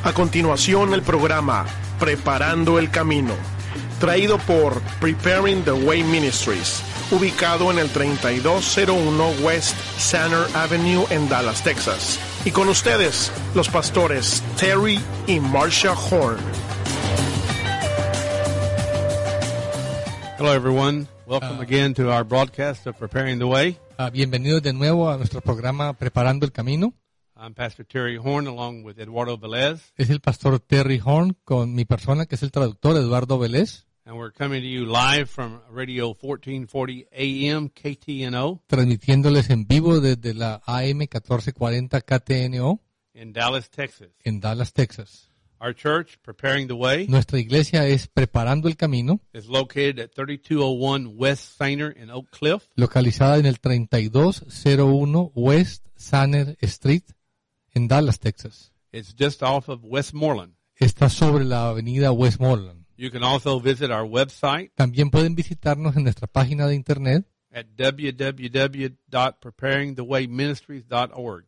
A continuación, el programa Preparando el Camino, traído por Preparing the Way Ministries, ubicado en el 3201 West Center Avenue en Dallas, Texas. Y con ustedes, los pastores Terry y Marsha Horn. Hello, everyone. Welcome again to our broadcast of Preparing the Way. Bienvenidos de nuevo a nuestro programa Preparando el Camino. I'm Pastor Terry Horn, along with Eduardo Velez. Es el pastor Terry Horn con mi persona, que es el traductor Eduardo Velez. And we're coming to you live from Radio 1440 AM KTNO. Transmitiéndoles en vivo desde la AM 1440 KTNO. In Dallas, Texas. En Dallas, Texas. Our church, Preparing the Way, Nuestra iglesia es Preparando el Camino, is located at 3201 West Sainer in Oak Cliff. localizada en el 3201 West Sanner Street en Dallas, Texas. It's just off of Westmoreland. Está sobre la avenida Westmoreland. You can also visit our website También pueden visitarnos en nuestra página de internet at www.preparingthewayministries.org.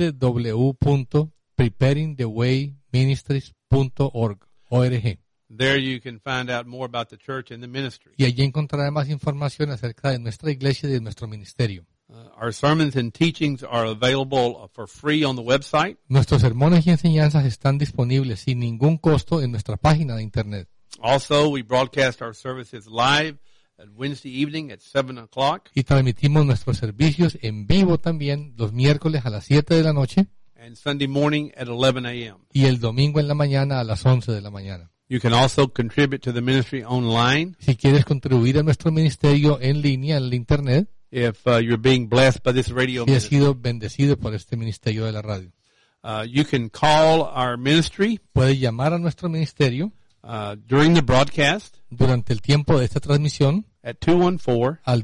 www.preparingthewayministries.org. There you can find out more about the church and the ministry. Y allí encontrará más información acerca de nuestra iglesia y de nuestro ministerio. Our sermons and teachings are available for free on the website. Nuestros sermones y enseñanzas están disponibles sin ningún costo en nuestra página de internet. Also, we broadcast our services live at Wednesday evening at 7 o'clock Y transmitimos nuestros servicios en vivo también los miércoles a las 7 de la noche and Sunday morning at 11 a.m. y el domingo en la mañana a las 11 de la mañana. You can also contribute to the ministry online Si quieres contribuir a nuestro ministerio en línea, en la internet, if you're being blessed by this radio si has ministry. sido bendecido por este ministerio de la radio. You can call our ministry Puedes llamar a nuestro ministerio during the broadcast durante el tiempo de esta transmisión at 214 al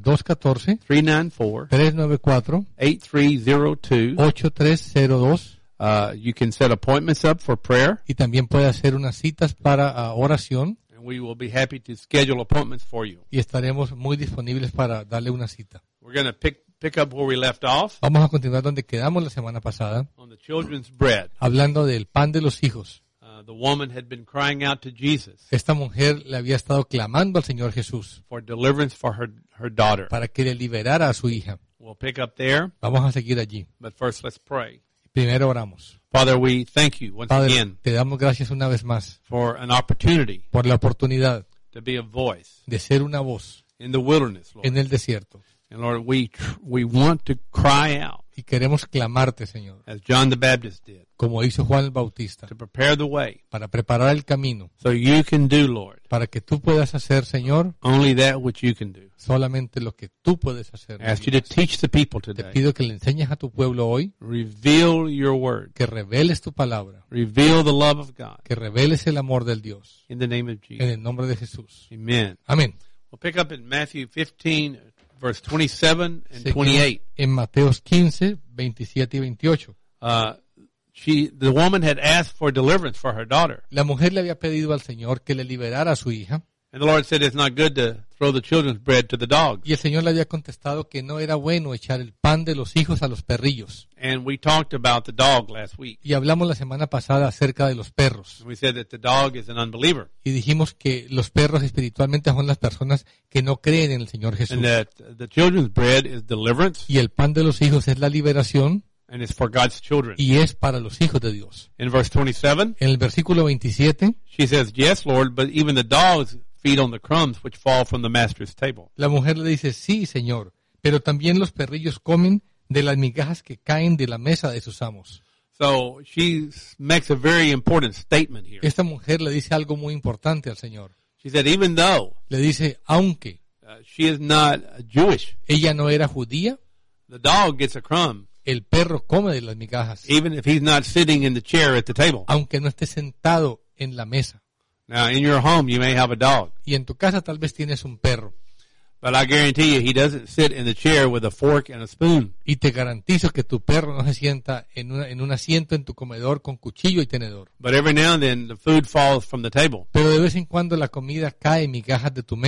214 394 394 8302. 8302 You can set appointments up for prayer, y también puede hacer unas citas para oración and we will be happy to schedule appointments for you. y estaremos muy disponibles para darle una cita. We're going to pick up where we left off Vamos a continuar donde quedamos la semana pasada, on the children's bread. hablando del pan de los hijos. The woman had been crying out to Jesus Esta mujer le había estado clamando al Señor Jesús for deliverance for her daughter. para que le liberara a su hija. We'll pick up there, Vamos a seguir allí. but first let's pray. Primero oramos. Father, we thank you once Padre, again te damos gracias una vez más for an opportunity por la oportunidad to be a voice de ser una voz in the wilderness, Lord. en el desierto. And Lord, we want to cry out Y queremos clamarte, Señor, as John the Baptist did como hizo Juan el Bautista, to prepare the way para preparar el camino, so you can do, Lord, para que tú puedas hacer, Señor, only that which you can do. solamente lo que tú puedes hacer. I ask you to teach the people Te today. pido que le enseñes a tu pueblo hoy, Reveal your word. que reveles tu palabra, Reveal the love of God que reveles el amor del Dios, in the name of en Jesus. el nombre de Jesús. Amen. Amén. We'll pick up in Matthew 15, verse 27 and Seguimos 28. en Mateos 15, 27 y 28. The woman had asked for deliverance for her daughter. La mujer le había pedido al Señor que le liberara a su hija, And the Lord said it's not good to throw the children's bread to the dogs. y el Señor le había contestado que no era bueno echar el pan de los hijos a los perrillos. And we talked about the dog last week. Y hablamos la semana pasada acerca de los perros. We said that the dog is an unbeliever. Y dijimos que los perros espiritualmente son las personas que no creen en el Señor Jesús. And that the children's bread is deliverance Y el pan de los hijos es la liberación and it's for God's children. y es para los hijos de Dios. In verse 27, En el versículo 27, she says, "Yes, Lord, but even the dogs feed on the crumbs which fall from the master's table." la mujer le dice, sí, Señor, pero también los perrillos comen de las migajas que caen de la mesa de sus amos. So she makes a very important statement here. Esta mujer le dice algo muy importante al Señor. She said, even though Le dice, aunque she is not Jewish, ella no era judía, the dog gets a crumb, el perro come de las migajas, even if he's not sitting in the chair at the table. aunque no esté sentado en la mesa. Now, in your home, you may have a dog, Y en tu casa tal vez tienes un perro. but I guarantee you he doesn't sit in the chair with a fork and a spoon. Y te garantizo que tu perro no se sienta en un asiento en tu comedor con cuchillo y tenedor. But every now and then, the food falls from the table. Pero de vez en cuando la comida cae en migajas de tu mesa.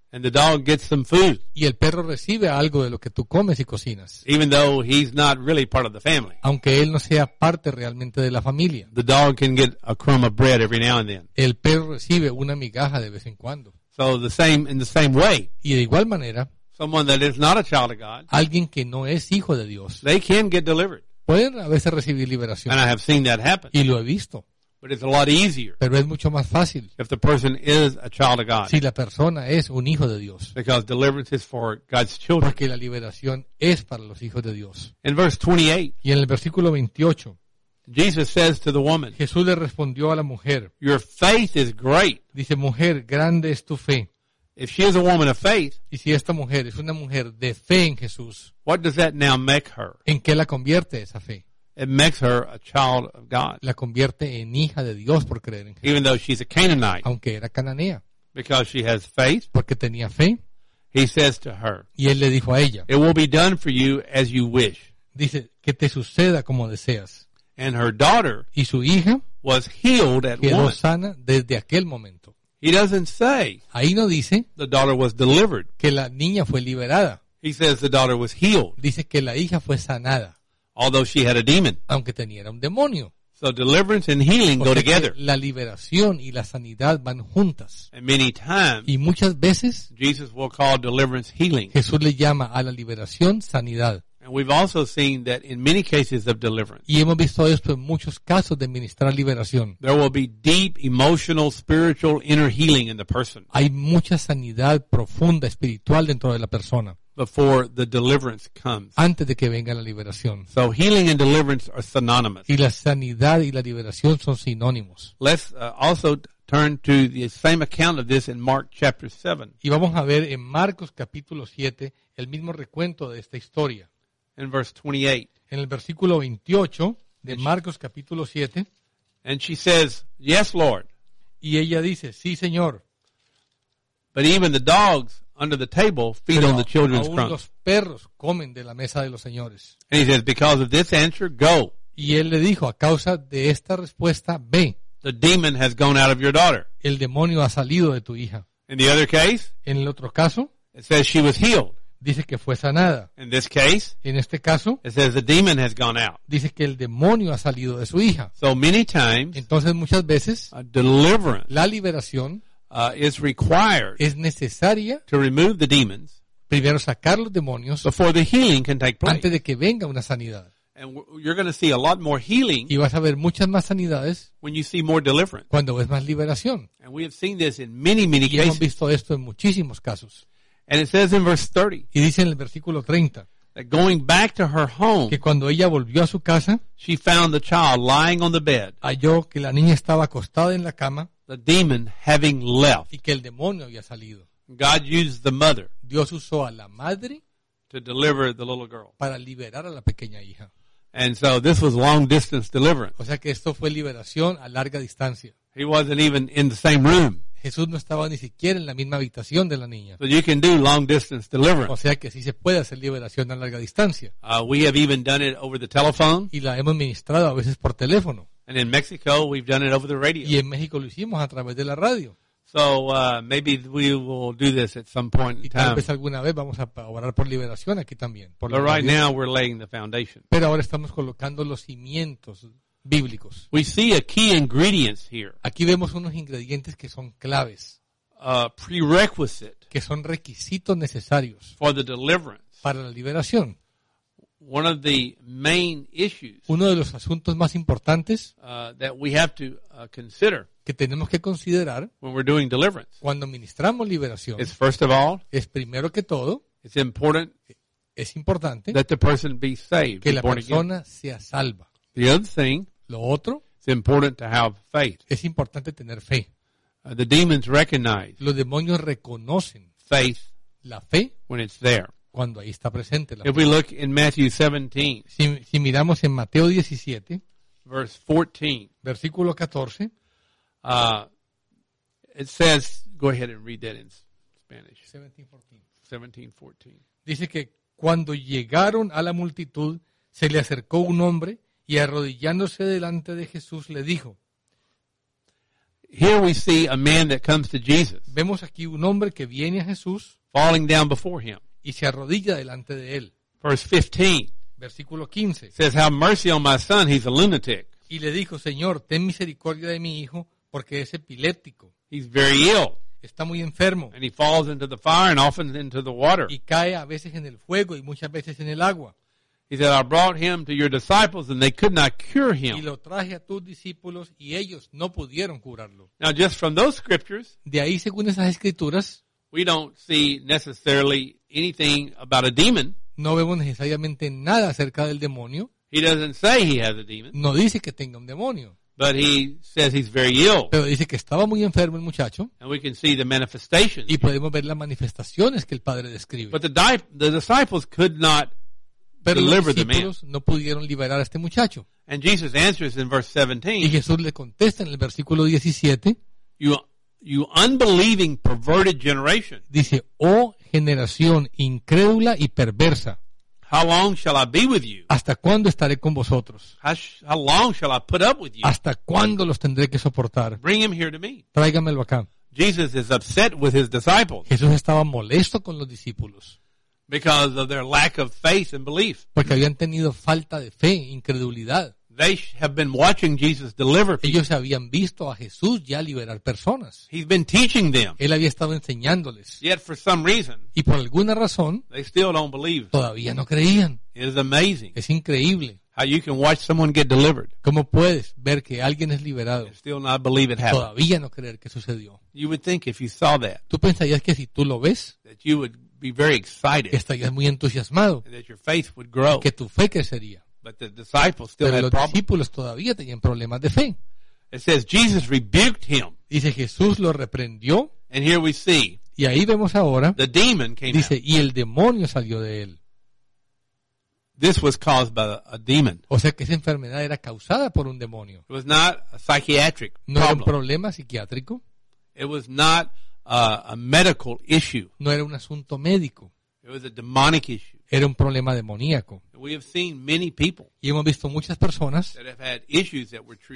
and the dog gets some food, y el perro recibe algo de lo que tú comes y cocinas, even though he's not really part of the family. aunque él no sea parte realmente de la familia. The dog can get a crumb of bread every now and then. El perro recibe una migaja de vez en cuando. So in the same way, Y de igual manera, someone that is not a child of God, alguien que no es hijo de Dios they can get delivered. pueden a veces recibir liberación. And I have seen that happen. Y lo he visto. But it's a lot easier Pero es mucho más fácil if the person is a child of God, si la persona es un hijo de Dios. because deliverance is for God's children. Porque la liberación es para los hijos de Dios. In verse 28, Y en el versículo 28, Jesus says to the woman, Jesús le respondió a la mujer. your faith is great. Dice, mujer, grande es tu fe. If she is a woman of faith, Y si esta mujer es una mujer de fe en Jesús, what does that now make her? ¿en qué la convierte esa fe? It makes her a child of God, La convierte en hija de Dios por creer en Jesús, even though she's a Canaanite, aunque era cananea, because she has faith. porque tenía fe. He says to her, Y él le dijo a ella, it will be done for you as you wish. dice, que te suceda como deseas. And her daughter Y su hija was healed at quedó once. sana desde aquel momento. He doesn't say Ahí no dice the daughter was delivered. que la niña fue liberada. He says the daughter was healed, Dice que la hija fue sanada, although she had a demon. aunque tenía un demonio. So deliverance and healing O go sea que together. la liberación y la sanidad van juntas. And many times, Y muchas veces Jesus will call deliverance healing. Jesús le llama a la liberación sanidad. And we've also seen that in many cases of deliverance, Y hemos visto esto en muchos casos de ministrar liberación. there will be deep emotional, spiritual, inner healing in the person Hay mucha sanidad profunda, espiritual dentro de la persona before the deliverance comes. antes de que venga la liberación. So healing and deliverance are synonymous. Y la sanidad y la liberación son sinónimos. Let's also turn to the same account of this in Mark chapter 7 Y vamos a ver en Marcos capítulo 7 el mismo recuento de esta historia. in verse 28. En el versículo 28 de Marcos capítulo 7, And she says, yes, Lord, y ella dice, sí, Señor, but even the dogs under the table feed pero on the children's aún crumbs. los perros comen de la mesa de los señores. And he says, because of this answer, go. Y él le dijo, a causa de esta respuesta, ve, The demon has gone out of your daughter. el demonio ha salido de tu hija. In the other case, En el otro caso, it says she was healed. dice que fue sanada. In this case, En este caso, it says the demon has gone out. dice que el demonio ha salido de su hija. So many times, Entonces, muchas veces, deliverance la liberación is required es necesaria, to remove the demons primero sacar los demonios, before the healing can take place. antes de que venga una sanidad. And you're going to see a lot more healing Y vas a ver muchas más sanidades when you see more deliverance. cuando ves más liberación. And we have seen this in many, many Y hemos cases. visto esto en muchísimos casos. And it says in verse 30 Y dice en el versículo 30 that going back to her home, que cuando ella volvió a su casa, she found the child lying on the bed, halló que la niña estaba acostada en la cama the demon having left. y que el demonio había salido. God used the mother Dios usó a la madre to deliver the little girl. para liberar a la pequeña hija. And so this was long distance deliverance. O sea que esto fue liberación a larga distancia. He wasn't even in the same room. Jesús no estaba ni siquiera en la misma habitación de la niña. So you can do long distance O deliverance. sea que sí se puede hacer liberación a larga distancia. We have even done it over the telephone. Y la hemos ministrado a veces por teléfono. And in Mexico, we've done it over the radio. Y en México lo hicimos a través de la radio. So maybe we will do this at some point Y in tal time. vez alguna vez vamos a orar por liberación aquí también. Por la But right radio. now, we're laying the foundation. Pero ahora estamos colocando los cimientos bíblicos. We see a key ingredients here, Aquí vemos unos ingredientes que son claves, a prerequisite que son requisitos necesarios for the deliverance. para la liberación. One of the main issues Uno de los asuntos más importantes that we have to consider que tenemos que considerar when we're doing deliverance cuando ministramos liberación is, first of all, es primero que todo, it's important es importante that the person be saved, que be la born again. persona sea salva. The other thing, Lo otro, it's important to have faith. es importante tener fe. The demons recognize Los demonios reconocen faith la fe when it's there. cuando ahí está presente la If fe. we look in Matthew 17, Si miramos en Mateo 17, verse 14, versículo 14, it says, go ahead and read that in Spanish. 17:14. dice que cuando llegaron a la multitud, se le acercó un hombre y arrodillándose delante de Jesús le dijo, here we see a man that comes to Jesus, Vemos aquí un hombre que viene a Jesús falling down before him. y se arrodilla delante de él. Verse 15 Versículo 15. says, have mercy on my son, he's a lunatic. Y le dijo, Señor, ten misericordia de mi hijo, porque es epiléptico. He's very ill, Está muy enfermo and he falls into the fire and often into the water. y cae a veces en el fuego y muchas veces en el agua. He said, I brought him to your disciples, and they could not cure Y him. lo traje a tus discípulos y ellos no pudieron curarlo. Now, just from those scriptures, De ahí, según esas escrituras, we don't see necessarily anything about a demon. no vemos necesariamente nada acerca del demonio. He doesn't say he has a demon, No dice que tenga un demonio, but he says he's very ill. pero dice que estaba muy enfermo el muchacho And we can see the manifestations. y podemos ver las manifestaciones que el padre describe. But the disciples could not Pero los deliver the man. discípulos no pudieron liberar a este muchacho. And Jesus answers in verse Y 17, Jesús le contesta en el versículo 17, you unbelieving, perverted generation, dice, oh generación incrédula y perversa, how long shall I be with you? ¿hasta cuándo estaré con vosotros? How long shall I put up with you? ¿Hasta cuándo los tendré que soportar? Bring him here to me. Tráigamelo acá. Jesus is upset with his disciples Jesús estaba molesto con los discípulos because of their lack of faith and belief. porque habían tenido falta de fe, incredulidad. They have been watching Jesus deliver people. Ellos habían visto a Jesús ya liberar personas. He's been teaching them. Él había estado enseñándoles. Yet for some reason, Y por alguna razón, they still don't believe. todavía no creían. It is amazing Es increíble. how you can watch someone get delivered ¿Cómo puedes ver que alguien es liberado and still not believe it y happened. todavía no creer que sucedió? You would think if you saw that Tú pensarías que si tú lo ves, that you would be very excited estarías muy entusiasmado, and that your faith would grow. que tu fe crecería. But the disciples still Pero had los problems. discípulos todavía tenían problemas de fe. It says Jesus rebuked him. Dice, Jesús lo reprendió And here we see y ahí vemos ahora, the demon came dice, out. y el demonio salió de él. This was caused by a demon. O sea que esa enfermedad era causada por un demonio. It was not a psychiatric No era un problem. problema psiquiátrico, It was not a medical issue. no era un asunto médico, It was a demonic issue. era un problema demoníaco. We have seen many people Y hemos visto muchas personas that have had issues that were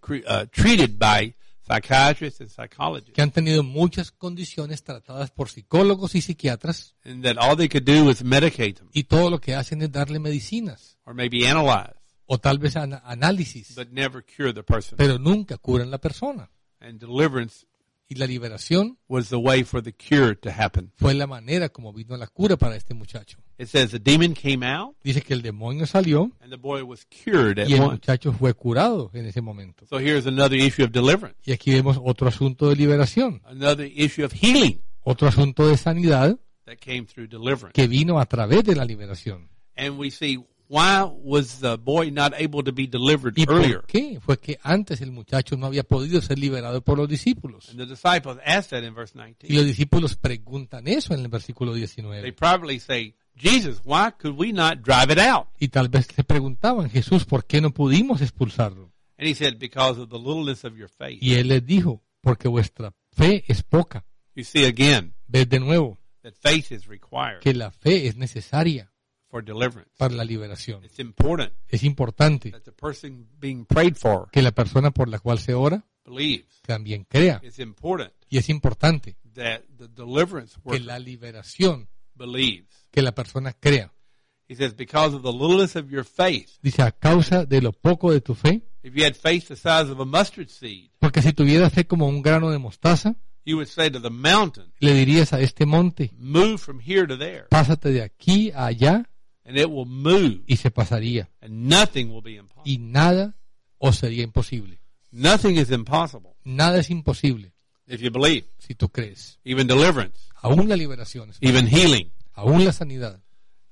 treated by psychiatrists and psychologists, que han tenido muchas condiciones tratadas por psicólogos y psiquiatras and that all they could do was medicate them y todo lo que hacen es darle medicinas or maybe analyze, o tal vez análisis, but never cure the person. pero nunca curan la persona. And deliverance Y la liberación was the way for the cure to happen. fue la manera como vino la cura para este muchacho. It says the demon came out Dice que el demonio salió and the boy was cured at y el once. muchacho fue curado en ese momento. So here's another issue of deliverance, Y aquí vemos otro asunto de liberación, another issue of healing otro asunto de sanidad that came through deliverance. que vino a través de la liberación. And we see, why was the boy not able to be delivered ¿Y earlier? por qué? Fue que antes el muchacho no había podido ser liberado por los discípulos. And the disciples asked that in verse Y 19. los discípulos preguntan eso en el versículo They 19. probably say, Jesus, why could we not drive it out? Y tal vez se preguntaban, Jesús, ¿por qué no pudimos expulsarlo? And he said, because of the littleness of your faith. Y él les dijo, porque vuestra fe es poca. You see again Ves de nuevo that faith is required que la fe es necesaria for deliverance. para la liberación. It's important Es importante that the person being prayed for que la persona por la cual se ora believes. también crea. It's important Y es importante that the deliverance que worker la liberación, believes. que la persona crea. He says, because of the littleness of your faith. Dice, a causa de lo poco de tu fe, If you had faith the size of a mustard seed, porque si tuvieras fe como un grano de mostaza, you would say to the mountain, le dirías a este monte, move from here to there, pásate de aquí a allá, and it will move, y se pasaría. and nothing will be impossible. Y nada os sería imposible. Nothing is impossible Nada es imposible if you believe. si tú crees. Even deliverance, Aún la liberación, es even healing. aún la sanidad.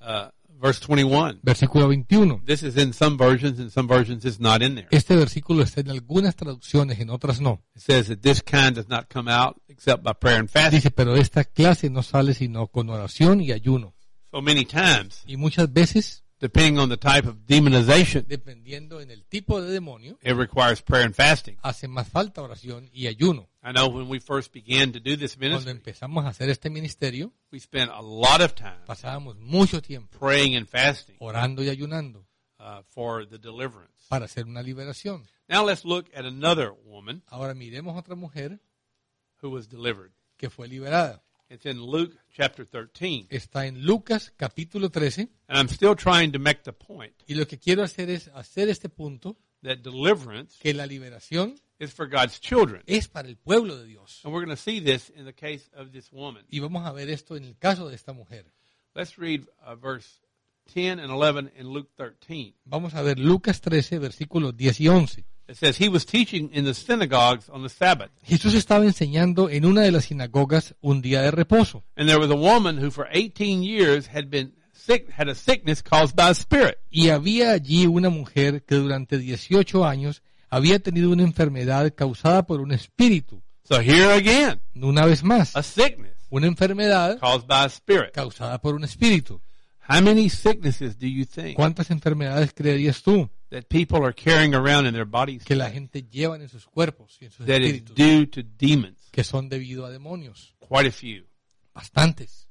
Verse 21. Versículo 21. This is in some versions, and some versions it's not in there. Este versículo está en algunas traducciones, en otras no. It says that this kind does not come out except by prayer and fasting. Dice, pero esta clase no sale sino con oración y ayuno. So many times, Y muchas veces, depending on the type of demonization, dependiendo en el tipo de demonio, it requires prayer and fasting. hace más falta oración y ayuno. I know when we first began to do this Cuando ministry, empezamos a hacer este ministerio, we spent a lot of time pasábamos mucho tiempo praying and fasting. orando y ayunando. for the deliverance. para hacer una liberación. Now let's look at another woman Ahora miremos otra mujer who was delivered. que fue liberada. It's in Luke chapter 13. Está en Lucas capítulo 13 And I'm still trying to make the point y lo que quiero hacer es hacer este punto, that deliverance que la liberación is for God's children. es para el pueblo de Dios. And we're going to see this in the case of this woman. Y vamos a ver esto en el caso de esta mujer. Let's read verse 10 and 11 in Luke 13. Vamos a ver Lucas 13, versículos 10 y 11. It says, he was teaching in the synagogues on the Sabbath. Jesús estaba enseñando en una de las sinagogas un día de reposo. And there was a woman who for 18 years had a sickness caused by a spirit. Y había allí una mujer que durante 18 años había tenido una enfermedad causada por un espíritu. So here again, Una vez más, a sickness una enfermedad caused by a spirit. causada por un espíritu. How many sicknesses do you think ¿Cuántas enfermedades creerías tú that people are carrying around in their bodies que la gente lleva en sus cuerpos y en sus that is espíritus due to demons? que son debido a demonios? Quite a few. Bastantes.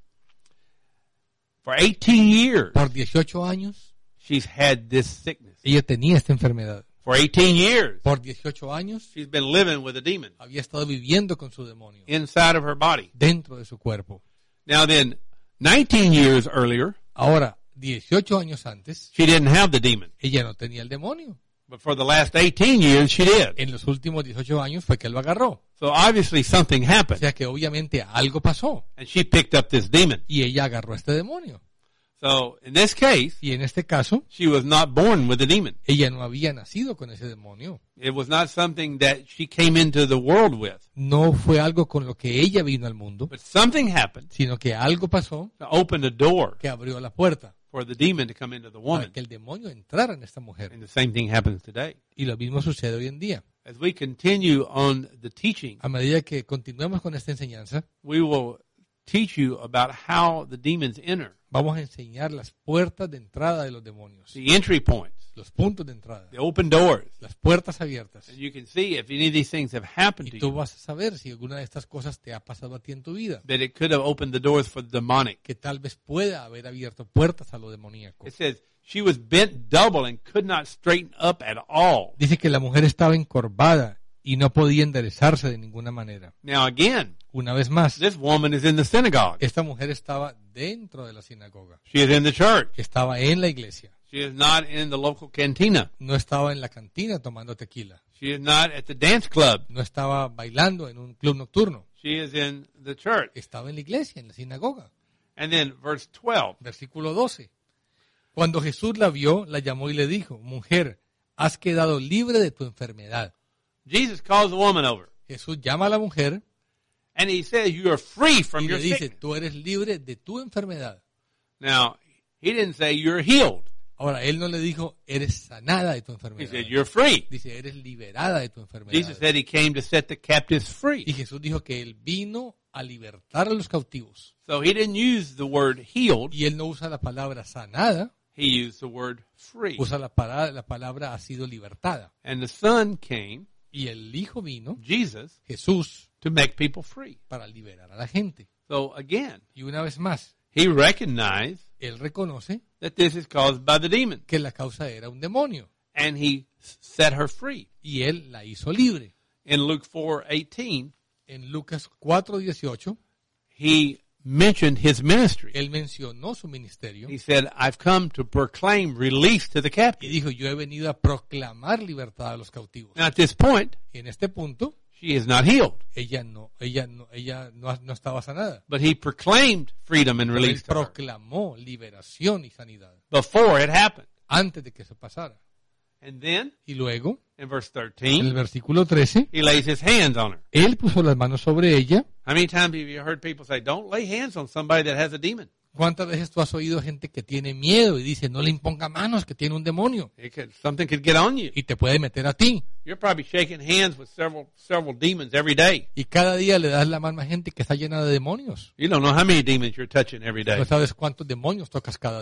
For 18 years, Por 18 años she's had this sickness. ella tenía esta enfermedad. For 18 years, Por 18 años she's been living with a demon había estado viviendo con su demonio inside of her body. dentro de su cuerpo. Now then, 19 years earlier, Ahora, 18 años antes, she didn't have the demon. ella no tenía el demonio. But for the last 18 years, she did. En los últimos 18 años fue que él lo agarró. So obviously something O happened, sea que obviamente algo pasó and she picked up this demon. y ella agarró este demonio. So in this case, Y en este caso, she was not born with the demon. ella no había nacido con ese demonio. It was not something that she came into the world with. No fue algo con lo que ella vino al mundo, But something happened sino que algo pasó to open the door que abrió la puerta for the demon to come into the para woman. que el demonio entrara en esta mujer. And the same thing happens today. Y lo mismo sucede hoy en día. As we continue on the teaching, A medida que continuemos con esta enseñanza, we will teach you about how the demons enter, vamos a enseñar las puertas de entrada de los demonios, the entry points, los puntos de entrada, the open doors. las puertas abiertas. And you can see if any of these things have happened Y to tú you, vas a saber si alguna de estas cosas te ha pasado a ti en tu vida, that it could have opened the doors for the demonic. que tal vez pueda haber abierto puertas a lo demoníaco. It says she was bent double and could not straighten up at all. Dice que la mujer estaba encorvada y no podía enderezarse de ninguna manera. Now again, Una vez más, this woman is in the synagogue. esta mujer estaba dentro de la sinagoga, She is in the church. estaba en la iglesia, She is not in the local cantina. no estaba en la cantina tomando tequila, She is not at the dance club. no estaba bailando en un club nocturno, She is in the church. estaba en la iglesia, en la sinagoga. And then verse 12. Versículo 12. Cuando Jesús la vio, la llamó y le dijo, mujer, has quedado libre de tu enfermedad. Jesus calls the woman over. Jesús llama a la mujer And he says, you are free from y your le dice, sickness. tú eres libre de tu enfermedad. Now, he didn't say you're healed. Ahora, él no le dijo, eres sanada de tu He enfermedad. said, you're free. Dice, eres liberada de tu enfermedad. Jesus said he came to set the captives Y free. Jesús dijo que él vino a libertar a los cautivos. So he didn't use the word healed. Y él no usa la palabra sanada, He used the word free. usa la palabra ha sido libertada. And the Son came, Y el Hijo vino, Jesus, Jesús, to make people free. para liberar a la gente. So again, Y una vez más, he recognized él reconoce that this is caused by the demon. que la causa era un demonio. And he set her free. Y él la hizo libre. In Luke 4:18, En Lucas 4:18, he mentioned his ministry. él mencionó su ministerio He said, I've come to proclaim release to the y captives. dijo, yo he venido a proclamar libertad a los cautivos. Now at this point, Y en este punto, she is not healed. ella no estaba sanada. But he proclaimed freedom and Pero él release to her proclamó liberación y sanidad before it happened. antes de que eso pasara. And then, Y luego, in verse en el 13, versículo 13, he lays his hands on her. él puso las manos sobre ella. How many times have you heard people say, don't lay hands on somebody that has a demon? ¿Cuántas veces tú has oído gente que tiene miedo y dice, no le imponga manos, que tiene un demonio? Something could get on you. Y te puede meter a ti. You're probably shaking hands with several demons every day. Y cada día le das la mano a gente que está llena de demonios. You don't know how many demons you're touching every day. No sabes cuántos demonios tocas cada día.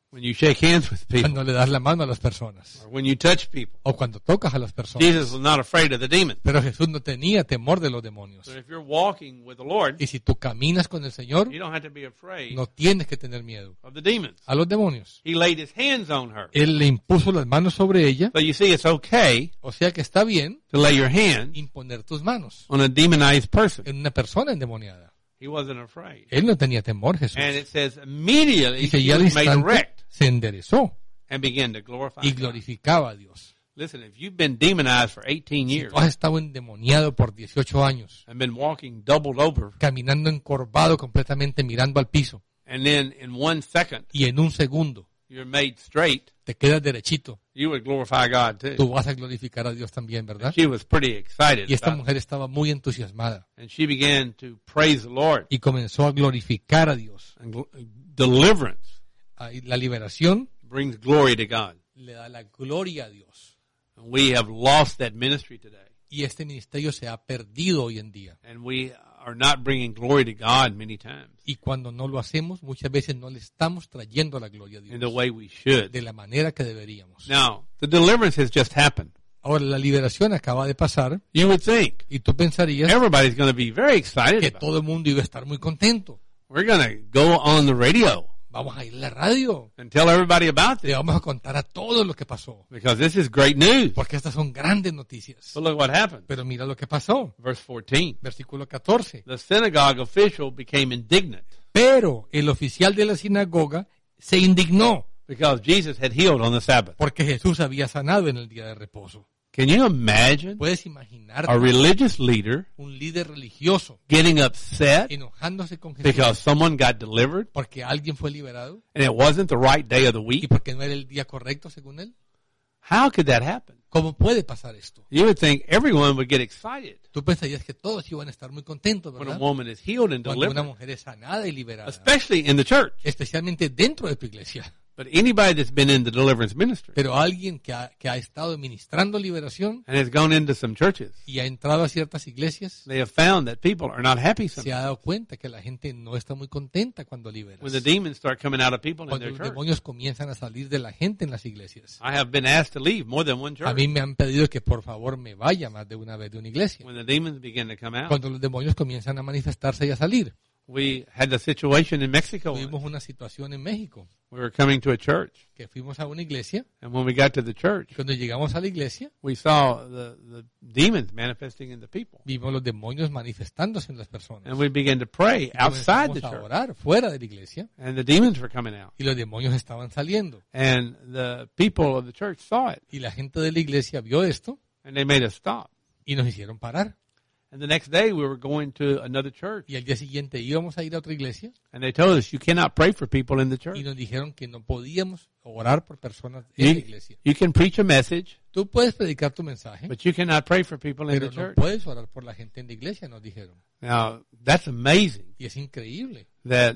when you shake hands with people, cuando le das la mano a las personas, or when you touch people. o cuando tocas a las personas. Jesus was not afraid of the demons. Pero Jesús no tenía temor de los demonios. So if you're walking with the Lord, Y si tú caminas con el Señor, you don't have to be afraid no tienes que tener miedo of the demons. a los demonios. He laid his hands on her. Él le impuso las manos sobre ella, So you see, it's okay o sea que está bien to lay your hand imponer tus manos on a demonized person. en una persona endemoniada. He wasn't afraid. Él no tenía temor, Jesús. And it says immediately Dice, he y al was made instante erect se enderezó and began to glorify y God. glorificaba a Dios. Listen, if you've been demonized for 18 Si years tú has estado endemoniado por 18 años, and been walking doubled over, caminando encorvado completamente mirando al piso, and then in 1 second y en un segundo you're made straight, te quedas derechito, you would glorify God too. tú vas a glorificar a Dios también, ¿verdad? She was pretty excited Y esta about it. mujer estaba muy entusiasmada And she began to praise the Lord. y comenzó a glorificar a Dios. And deliverance Ahí la liberación brings glory to God. le da la gloria a Dios. And we have lost that ministry today. Y este ministerio se ha perdido hoy en día. And we are not bringing glory to God many times Y cuando no lo hacemos, muchas veces no le estamos trayendo la gloria a in the Dios way we should. de la manera que deberíamos. Now, the deliverance has just happened. Ahora, la liberación acaba de pasar You would think y tú pensarías everybody's going to be very excited que about it. todo el mundo iba a estar muy contento. We're going to go on the radio Vamos a ir a la radio, and tell everybody about le this vamos a contar a todos lo que pasó, because this is great news. porque estas son grandes noticias. So look what happened. Pero mira lo que pasó. Verse 14. Versículo 14. The synagogue official became indignant Pero el oficial de la sinagoga se indignó because Jesus had healed on the Sabbath. porque Jesús había sanado en el día de reposo. Can you imagine Puedes imaginar a religious leader un líder religioso getting upset enojándose con Jesús because someone got delivered porque alguien fue liberado and it wasn't the right day of the y week? porque no era el día correcto según él? How could that happen? ¿Cómo puede pasar esto? You would think everyone would get excited Tú pensarías que todos iban a estar muy contentos, when a ¿verdad? woman is healed and Cuando una delivered, mujer es sanada y liberada, especially in the church. especialmente dentro de tu iglesia. But anybody that's been in the deliverance ministry Pero alguien que ha estado ministrando liberación and has gone into some churches, y ha entrado a ciertas iglesias, they have found that people are not happy se ha sometimes dado cuenta que la gente no está muy contenta cuando liberas. when the demons start coming out of people in Cuando their los church. demonios comienzan a salir de la gente en las iglesias. I have been asked to leave more than one A church mí me han pedido que por favor me vaya más de una vez de una iglesia. when the demons begin to come out. Cuando los demonios comienzan a manifestarse y a salir. We had the situation in Mexico. Tuvimos una situación en México, We were coming to a church, que fuimos a una iglesia, and when we got to the church, y cuando llegamos a la iglesia, we saw the demons manifesting in the people. vimos los demonios manifestándose en las personas. And we began to pray Y outside the comenzamos a church, orar fuera de la iglesia, and the demons were coming out. y los demonios estaban saliendo. And the people of the church saw it, Y la gente de la iglesia vio esto and they made us stop. y nos hicieron parar. And the next day, we were going to another church, Y al día siguiente íbamos a ir a otra iglesia and they told us, you cannot pray for people in the y church. nos dijeron que no podíamos orar por personas en la You, iglesia. you can preach a message, Tú puedes predicar tu mensaje, but you cannot pray for people in pero the no church. puedes orar por la gente en la iglesia, nos dijeron. Now, that's amazing Y es increíble that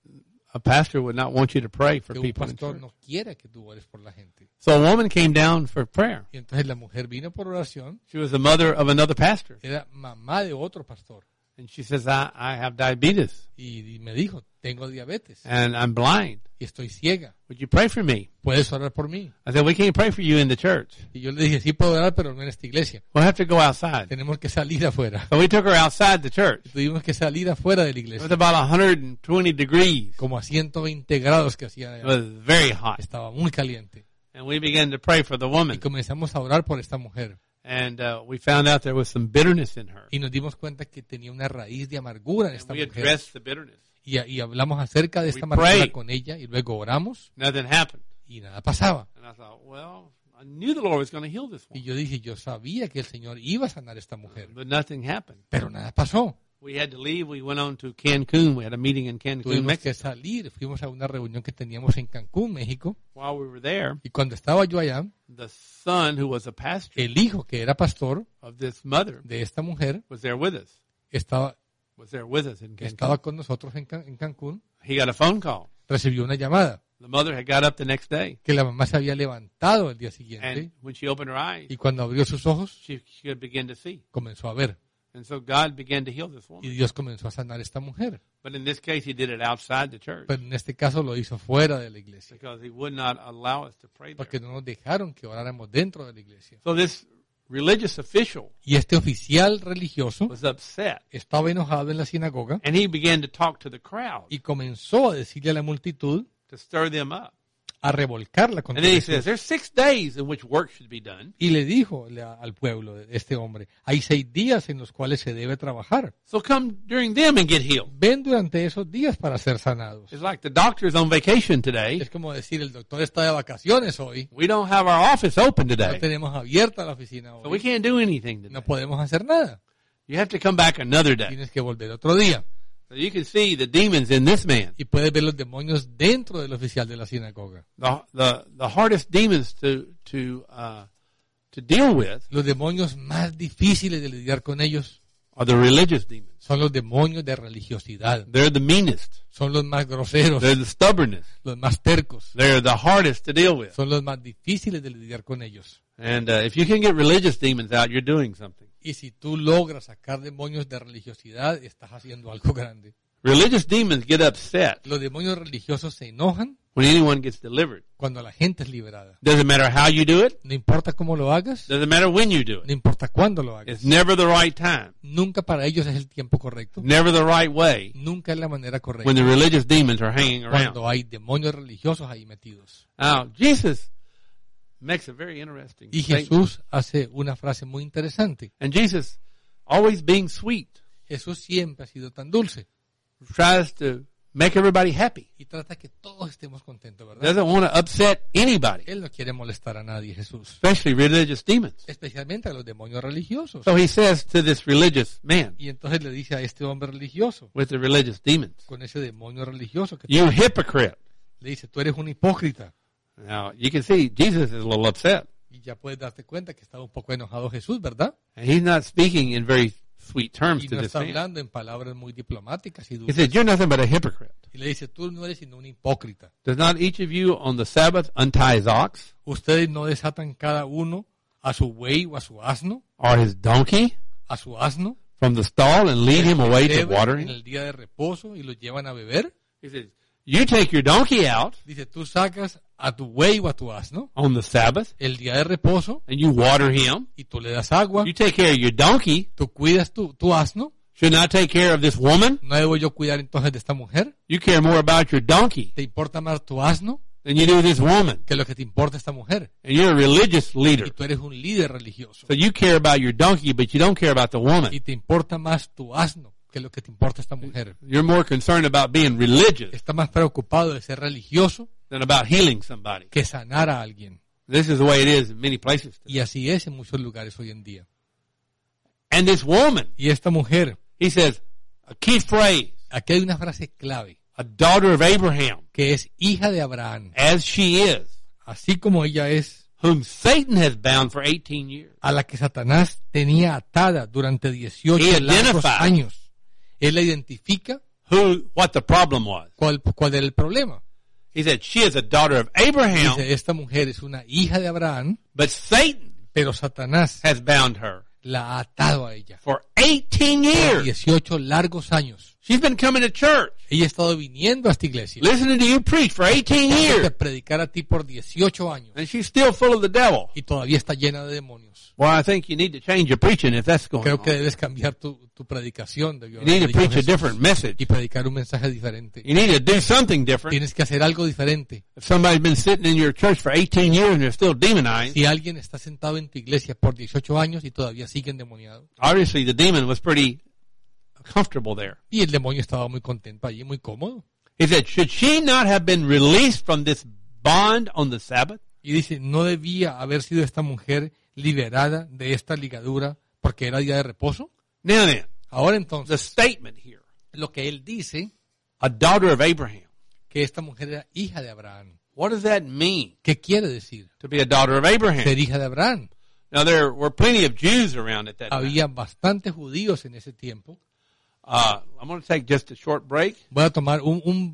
a pastor would not want you to pray for que un people in pastor church. no quiera que tú ores por la gente. So a woman came down for prayer. Y entonces la mujer vino por oración, She was the mother of another pastor. era mamá de otro pastor, And she says, I have diabetes y me dijo, tengo diabetes and I'm blind. y estoy ciega, Would you pray for me? ¿puedes orar por mí? I said, we can't pray for you in the church. Y yo le dije, sí puedo orar, pero no en esta iglesia. We'll have to go outside. Tenemos que salir afuera. So we took her outside the church. Tuvimos que salir afuera de la It was iglesia, about 120 degrees. como a 120 grados que hacía It allá. was very hot. Estaba muy caliente. And we began to pray for the Y woman. comenzamos a orar por esta mujer. And we found out there was some bitterness in her. Y nos dimos cuenta que tenía una raíz de amargura en And esta we mujer. addressed the bitterness. Y hablamos acerca de esta We amargura prayed. con ella y luego oramos Nothing happened. y nada pasaba. And I thought, well, I knew the Lord was going to heal this Y woman. yo dije, yo sabía que el Señor iba a sanar a esta mujer, But nothing happened. pero nada pasó. We had to leave. We went on to Cancun. We had a meeting in Cancun, Tuvimos Mexico. que salir, fuimos a una reunión que teníamos en Cancún, México, While we were there, y cuando estaba yo allá, the son who was a pastor el hijo que era pastor of this mother de esta mujer was there with us. estaba In Cancun. estaba con nosotros en Cancún, He got a phone call. recibió una llamada The mother had got up the next day, que la mamá se había levantado el día siguiente and when she opened her eyes, y cuando abrió sus ojos she could begin to see. comenzó a ver. And so God began to heal this Y woman. Dios comenzó a sanar a esta mujer. But in this case, he did it outside the church Pero en este caso lo hizo fuera de la iglesia, because he would not allow us to pray there. porque no nos dejaron que oráramos dentro de la iglesia. So this religious official Y este oficial religioso was upset, estaba enojado en la sinagoga and he began to talk to the crowd y comenzó a decirle a la multitud, to stir them up. a revolcarla And contra then he Jesús. says, there's 6 days in which work should be done. Y le dijo al pueblo de este hombre, hay 6 días en los cuales se debe trabajar. So come during them and get healed. Ven durante esos días para ser sanados. It's like the doctor's on vacation today. Es como decir, el doctor está de vacaciones hoy. We don't have our office open No today. tenemos abierta la oficina So we hoy. can't do anything today. No podemos hacer nada. You have to come back another day. Tienes que volver otro día. So you can see the demons in this man. Y puedes ver los demonios dentro del oficial de la sinagoga. The hardest demons to deal with Los demonios más difíciles de lidiar con ellos are the religious demons. son los demonios de religiosidad. They're the meanest. Son los más groseros, They're the stubbornest. los más tercos. They're the hardest to deal with. Son los más difíciles de lidiar con ellos. And if you can get religious demons out, you're doing something. Y si tú logras sacar demonios de religiosidad, estás haciendo algo grande. Religious demons get upset Los demonios religiosos se enojan when anyone gets delivered. cuando la gente es liberada. Doesn't matter how you do it. No importa cómo lo hagas, Doesn't matter when you do no it. importa cuándo lo hagas. It's never the right time. Nunca para ellos es el tiempo correcto. Never the right way Nunca es la manera when the correcta. religious demons are hanging around. Cuando hay demonios religiosos ahí metidos. Now, Jesus makes a very interesting Y statement. Jesús hace una frase muy interesante. And Jesus, always being sweet, Jesús siempre ha sido tan dulce tries to make everybody happy. y trata que todos estemos contentos, ¿verdad? Doesn't want to upset anybody, Él no quiere molestar a nadie, Jesús. especially religious demons. Especialmente a los demonios religiosos. So he says to this religious man Y entonces le dice a este hombre religioso, with the religious demons, con ese demonio religioso, que you hypocrite. le dice, tú eres un hipócrita. Now, you can see Jesus is a little upset. Y ya puedes darte cuenta que estaba un poco enojado Jesús, ¿verdad? And he's not speaking in very sweet terms Y to no this está man. hablando en palabras muy diplomáticas y He dulces. said, you're nothing but a hypocrite. Y le dice, tú no eres sino un hipócrita. Does not each of you on the Sabbath untie his ox Ustedes no desatan cada uno a su buey o a su asno, or his donkey a su asno, from the stall and lead him away to beben water en him? el día de reposo y los llevan a beber? He says, you take your donkey out Dice, tú sacas a tu buey o a tu asno on the Sabbath el día de reposo and you water him. y tú le das agua, You take care of your donkey. tú cuidas tu asno. Should I take care of this woman? ¿No debo yo cuidar entonces de esta mujer? You care more about your donkey ¿Te importa más tu asno than you do this woman. que lo que te importa esta mujer? And you're a religious leader. Y tú eres un líder religioso. So you care about your donkey, but you don't care about the woman. Y te importa más tu asno que lo que te importa esta mujer. You're more concerned about being religious Está más preocupado de ser religioso than about healing somebody. que sanar a alguien. This is the way it is in many places today. Y así es en muchos lugares hoy en día. And this woman, Y esta mujer, he says, a key phrase, aquí hay una frase clave, a daughter of Abraham, que es hija de Abraham, as she is, así como ella es, whom Satan has bound for 18 years. a la que Satanás tenía atada durante 18 He largos identified. años. Él la identifica What the problem was. cuál era el problema. He said, she is a daughter of Abraham, Dice, esta mujer es una hija de Abraham, but Satan pero Satanás has bound her la ha atado a ella. for 18 Por years. 18 largos años. She's been coming to church, Ella ha estado viniendo a esta iglesia. listening to you preach for 18 Te years, predicar a ti por 18 años. and she's still full of the devil. Y todavía está llena de demonios. Well, I think you need to change your preaching if that's going Creo que on. debes cambiar tu predicación. You need to preach a different message. Y predicar un mensaje diferente. You need to do something different. Tienes que hacer algo diferente. If somebody's been sitting in your church for 18 years and they're still demonized, Si alguien está sentado en tu iglesia por 18 años y todavía sigue endemoniado. obviously the demon was pretty comfortable there. Y el demonio estaba muy contento allí, muy cómodo. He said, should she not have been released from this bond on the Sabbath? Y dice, no debía haber sido esta mujer liberada de esta ligadura porque era día de reposo. Now then, Ahora the entonces, statement here, lo que él dice, a daughter of Abraham. que esta mujer era hija de Abraham. What does that mean, ¿Qué quiere decir? to be a daughter of Abraham? Ser hija de Abraham. Now, there were plenty of Jews around at that time. Había bastantes judíos en ese tiempo. I'm going to take just a short break Voy a tomar un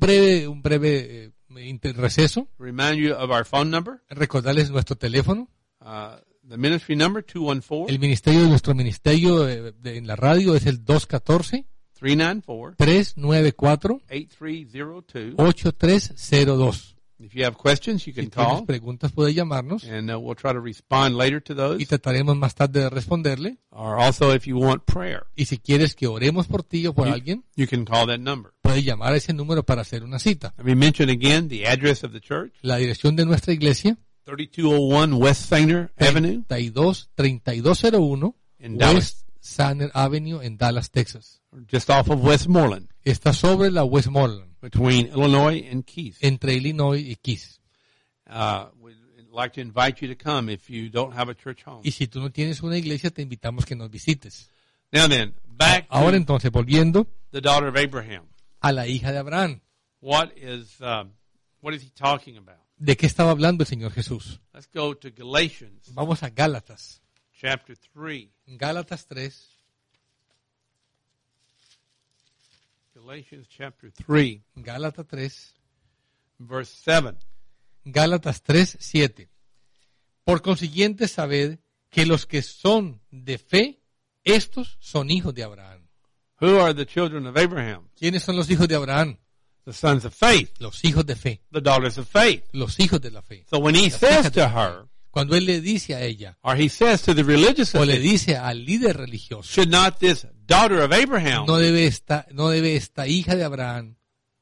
breve receso. to remind you of our phone number. Recordarles nuestro teléfono. The ministry number, 214 El ministerio de nuestro ministerio en la radio es el 394 214-394-8302. 8302. If you have questions, you Si can tienes call, preguntas puede llamarnos and we'll try to respond later to those. y trataremos más tarde de responderle. Or also, if you want prayer, Y si quieres que oremos por ti o por alguien, you can call that number. puedes llamar a ese número para hacer una cita. Let me mention again the address of the church, La dirección de nuestra iglesia, 3201 West Sanger Avenue 3201 in Dallas, West Sanger Avenue en Dallas, Texas. just off of Westmoreland, Está sobre la Westmoreland, between Illinois and Keith. entre Illinois y Keys. We'd like to invite you to come if you don't have a church home. Y si tú no tienes una iglesia, te invitamos que nos visites. Now then, back Ahora to entonces, volviendo the daughter of Abraham. a la hija de Abraham. What is he talking about? ¿De qué estaba hablando el Señor Jesús? Let's go to Galatians Vamos a Gálatas. chapter 3. Gálatas 3, Galatians chapter 3, Gálatas 3, verse 7. Gálatas 3, 7. Por consiguiente, sabed que los que son de fe, estos son hijos de Abraham. Who are the children of Abraham? ¿Quiénes son los hijos de Abraham? The sons of faith, Los hijos de fe, the daughters of faith. los hijos de la fe. So when he Las says hijas de to la fe. her, Cuando él le dice a ella, or he says to the religious, o le official, dice al líder religioso, should not this daughter of Abraham no debe esta hija de Abraham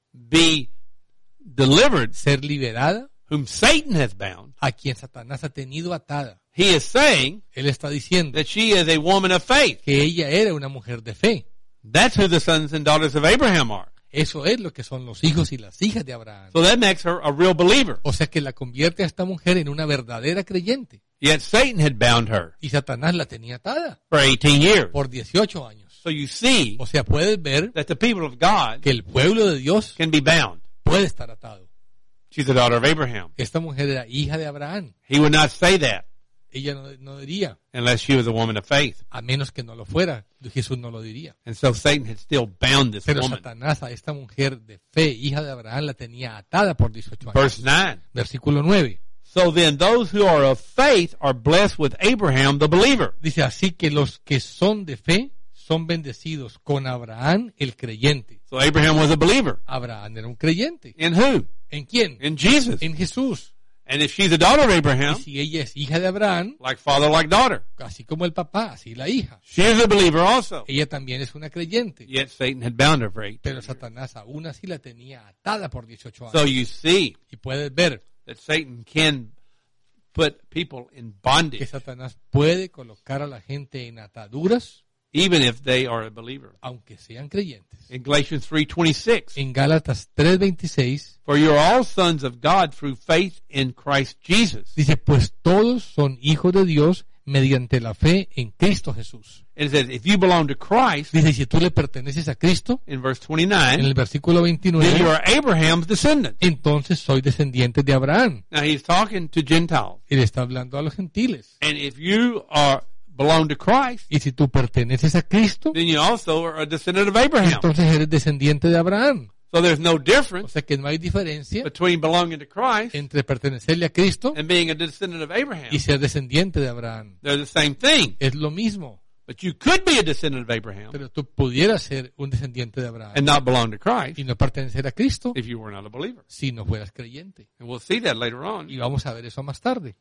be delivered, ser liberada, whom Satan has bound? a quien Satanás ha tenido atada. He is saying Él está diciendo that she is a woman of faith. que ella era una mujer de fe. That's who the sons and daughters of Abraham are. Eso es lo que son los hijos y las hijas de Abraham. So that makes her a real believer. O sea que la convierte a esta mujer en una verdadera creyente. Yet Satan had bound her Y Satanás la tenía atada for 18 years. por 18 años. So you see O sea, puedes ver that the people of God que el pueblo de Dios can be bound. puede estar atado. She's a daughter of Abraham. Esta mujer era hija de Abraham. He would not say that Ella no diría, unless she was a woman of faith. a menos que no lo fuera. Jesús no lo diría. And so Satan had still bound this Pero woman. Satanás a esta mujer de fe, hija de Abraham, la tenía atada por 18 años. Verse 9. Versículo 9. So then those who are of faith are blessed with Abraham the believer. Dice, así que los que son de fe son bendecidos con Abraham el creyente. So Abraham was a believer. Abraham era un creyente. In who? ¿En quién? In Jesus. En Jesús. And if she's a daughter of Y Abraham, si ella es hija de Abraham, like father, like daughter, así como el papá, así la hija. she is a believer also. Ella también es una creyente. Yet Satan had bound her for 18 Pero years. Satanás aún así la tenía atada por 18 So años. you see Y puedes ver that Satan can put people in que bondage Satanás puede colocar a la gente en ataduras, even if they are a believer. aunque sean creyentes. In Galatians 3:26, En Gálatas 3:26 for you are all sons of God through faith in Christ Jesus. dice, pues todos son hijos de Dios mediante la fe en Cristo Jesús. And it says, if you belong to Christ, Dice, si tú le perteneces a Cristo, in verse en 29, el versículo then you 29, are Abraham's descendant. entonces soy descendiente de Abraham. Now he's talking to Gentiles. Él está hablando a los gentiles. And if you belong to Christ, Y si tú perteneces a Cristo, then you also are a descendant of Abraham. entonces eres descendiente de Abraham. So there's no O difference sea que no hay diferencia between belonging to Christ entre pertenecerle a Cristo and being a descendant of Abraham. y ser descendiente de Abraham. They're the same thing. Es lo mismo. But you could be a descendant of Abraham Pero tú pudieras ser un descendiente de Abraham and not belong to Christ y no pertenecer a Cristo if you were not a believer. si no fueras creyente. And we'll see that later on Y vamos a ver eso más tarde.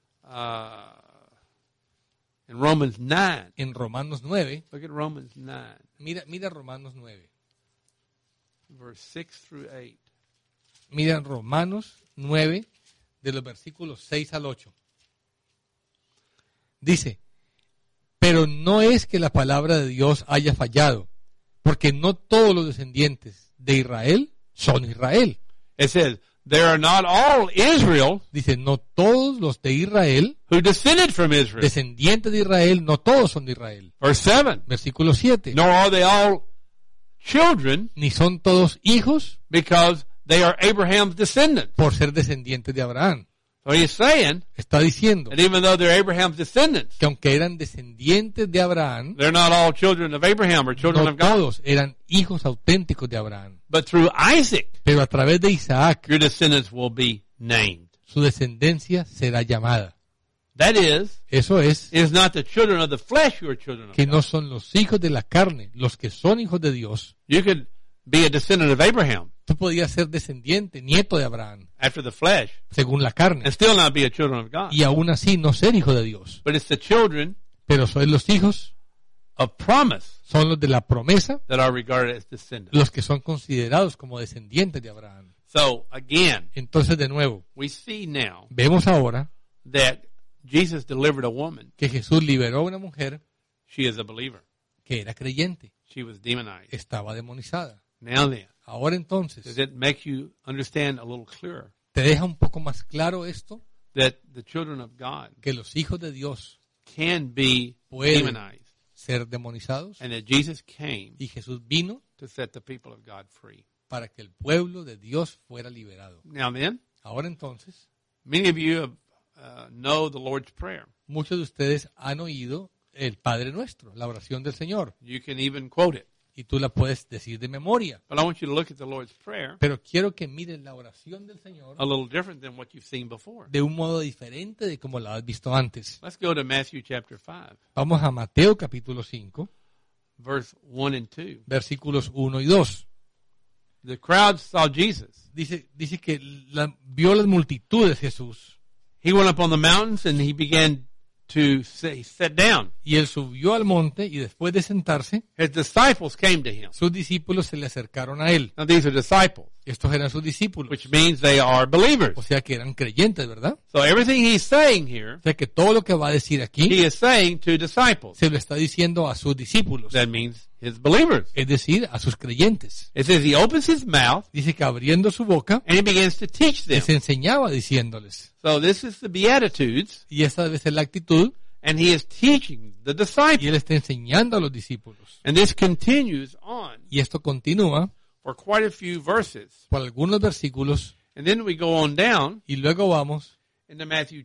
in Romans 9. En Romanos 9, Look at Romans 9, mira Romanos 9. verse 6 through 8. Mira Romanos 9, de los versículos 6 al 8. Dice, pero no es que la palabra de Dios haya fallado, porque no todos los descendientes de Israel son Israel. It says, there are not all Israel Dice, no todos los de Israel, who descended from Israel. descendientes de Israel, no todos son de Israel. Verse 7. Versículo 7. Nor are they all children Ni son todos hijos because they are Abraham's descendants. por ser descendientes de Abraham. So he's saying Está diciendo that even though they're Abraham's descendants, que aunque eran descendientes de Abraham, they're not all children of Abraham or children no of God. todos eran hijos auténticos de Abraham. But through Isaac, Pero a través de Isaac, your descendants will be named. su descendencia será llamada. That is, Eso es, it is not the children of the flesh who are children of que God. no son los hijos de la carne, los que son hijos de Dios. You could be a descendant of Abraham Tú podías ser descendiente, nieto de Abraham, after the flesh según la carne, and still not be a children of God. y aún así no ser hijo de Dios. But it's the children Pero son los hijos, of promise son los de la promesa, that are regarded as descendants. los que son considerados como descendientes de Abraham. So again, Entonces, de nuevo, we see now vemos ahora that Jesus delivered a woman. que Jesús liberó a una mujer She is a believer. que era creyente, She was demonized. estaba demonizada. Now then, Ahora does entonces, it make you understand a little clearer ¿te deja un poco más claro esto? that the children of God Que los hijos de Dios can be pueden demonized ser demonizados and that Jesus came y Jesús vino to set the people of God free? para que el pueblo de Dios fuera liberado. Now then, Ahora entonces, many of you know the Lord's Prayer. muchos de ustedes han oído el Padre Nuestro, la oración del Señor, You can even quote it. y tú la puedes decir de memoria. But I want you to look at the Lord's Prayer Pero quiero que miren la oración del Señor a little different than what you've seen before. de un modo diferente de como la has visto antes. Let's go to Matthew chapter 5, Vamos a Mateo capítulo 5, verse 1 and 2. versículos 1 y 2. The crowd saw Jesus. Dice que vio las multitudes Jesús, He went up on the mountains and he began to sit down. y él subió al monte y después de sentarse, His disciples came to him. sus discípulos se le acercaron a él. Now these are disciples, Estos eran sus discípulos, which means they are believers. o sea que eran creyentes, ¿verdad? So everything he's saying here, O sea que todo lo que va a decir he aquí is saying to disciples. se lo está diciendo a sus discípulos, That means his believers. es decir, a sus creyentes. It says he opens his mouth Dice que abriendo su boca and he begins to teach them. les enseñaba diciéndoles. So this is the Beatitudes, Y esta debe ser la actitud, and he is teaching the y disciples. él está enseñando a los discípulos. And this continues on Y esto continúa for quite a few verses. por algunos versículos, And then we go on down y luego vamos into Matthew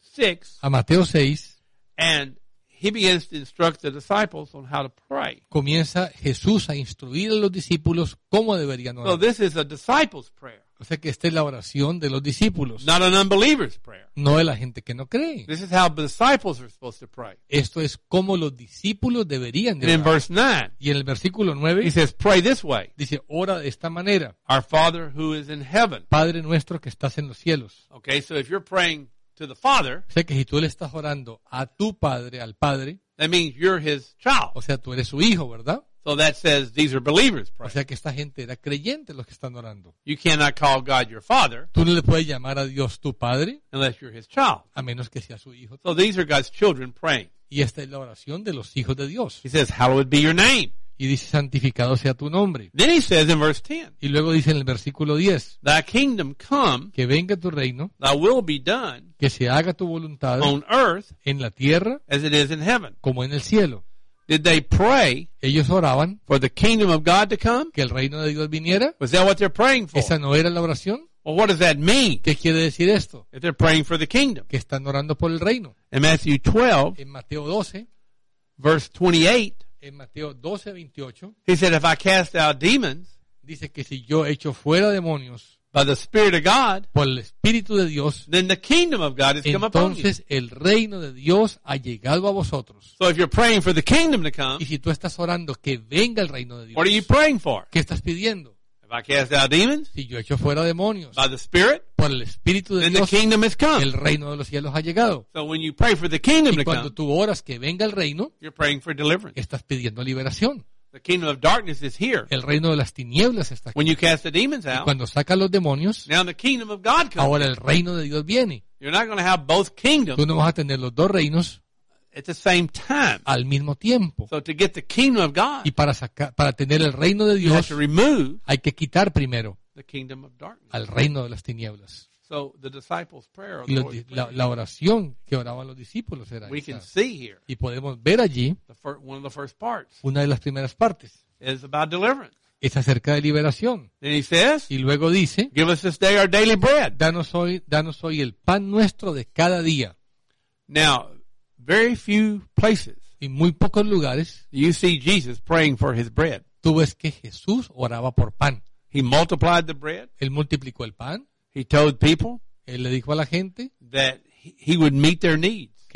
6, a Mateo 6. and he begins to instruct the disciples on how to pray. Comienza Jesús a instruir a los discípulos cómo deberían So orar. this is a disciples' prayer, O sea que esta es la oración de los discípulos, not an unbeliever's prayer. no de la gente que no cree. This is how disciples are supposed to pray. Esto es como los discípulos deberían And de in orar. verse 9, Y en el versículo he 9 says, pray this way. dice, ora de esta manera, Our Father who is in heaven. Padre nuestro que estás en los cielos. Okay, so if you're praying to the Father, O sea que si tú le estás orando a tu Padre, al Padre, that means you're his child. o sea, tú eres su hijo, ¿verdad? So that says these are believers O praying. sea que esta gente era creyente los que están orando. You cannot call God your Father Tú no le puedes llamar a Dios tu Padre unless you're his child. a menos que sea su hijo. So these are God's children praying. Y esta es la oración de los hijos de Dios. He says, hallowed be your name. Y dice, santificado sea tu nombre. Then he says in verse 10, Y luego dice en el versículo 10, thy kingdom come, que venga tu reino, thy will be done que se haga tu voluntad on earth en la tierra as it is in heaven. como en el cielo. Did they pray Ellos oraban for the kingdom of God to come? que el reino de Dios viniera. Was that what they're praying for? ¿Esa no era la oración? Well, what does that mean ¿Qué quiere decir esto? if they're praying for the kingdom? Que están orando por el reino. In Matthew 12, En Mateo 12, verse 28, en Mateo 12, 28, he said, if I cast out demons dice que si yo echo fuera demonios by the Spirit of God, por el Espíritu de Dios, then the kingdom of God has come upon you. entonces el reino de Dios ha llegado a vosotros. So if you're praying for the kingdom to come, Y si tú estás orando que venga el reino de Dios, what are you praying for? ¿qué estás pidiendo? If I cast out demons Si yo echo fuera demonios by the Spirit, por el Espíritu de then the Dios, kingdom has come. el reino de los cielos ha llegado. So when you pray for the kingdom Y to cuando come, tú oras que venga el reino, you're praying for deliverance. estás pidiendo liberación. The kingdom of darkness is here. El reino de las tinieblas está aquí. When you cast the demons Y out, cuando saca los demonios, now the kingdom of God comes. ahora el reino de Dios viene. You're not going to have both kingdoms Tú no vas a tener los dos reinos at the same time. al mismo tiempo. So to get the kingdom of God, Y para tener el reino de you have Dios, to remove hay que quitar primero the kingdom of darkness. al reino de las tinieblas. So the disciples' prayer, or Y the los Lord's di- la, Prayer, la oración que oraban los discípulos era we can esa. see here, Y podemos ver allí one of the first parts una de las primeras partes. is about deliverance. Es acerca de liberación. Then he says, Y luego dice, give us this day our daily bread. danos hoy el pan nuestro de cada día. Now, very few places En muy pocos lugares you see Jesus praying for his bread. tú ves que Jesús oraba por pan. He multiplied the bread. Él multiplicó el pan. He told people Él le dijo a la gente that he would meet their needs.